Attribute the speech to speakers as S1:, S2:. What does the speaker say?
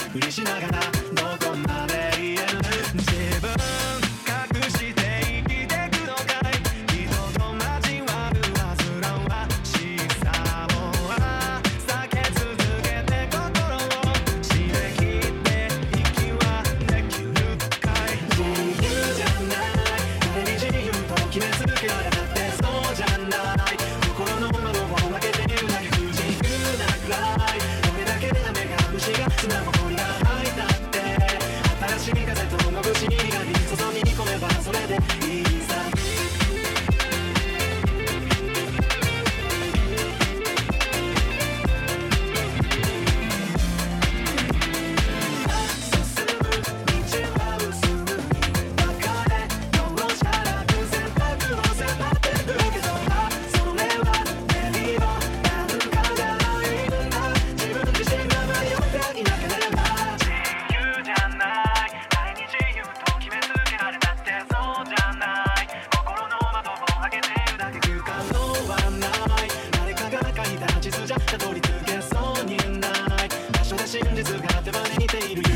S1: ふりしながらどこまで言える自分隠して生きてくのかい人と交わる煩わしさを避け続けて心を締め切って息はできるかい自由じゃない誰に自由と決めつけられたってそうじゃない心の窓を開けているだけ不自由なくらいこれだけで雨が虫が砂ぼこりが入ったって新しい風と眩しい光注ぎ込めばそれでいいさ真実が手羽に似ている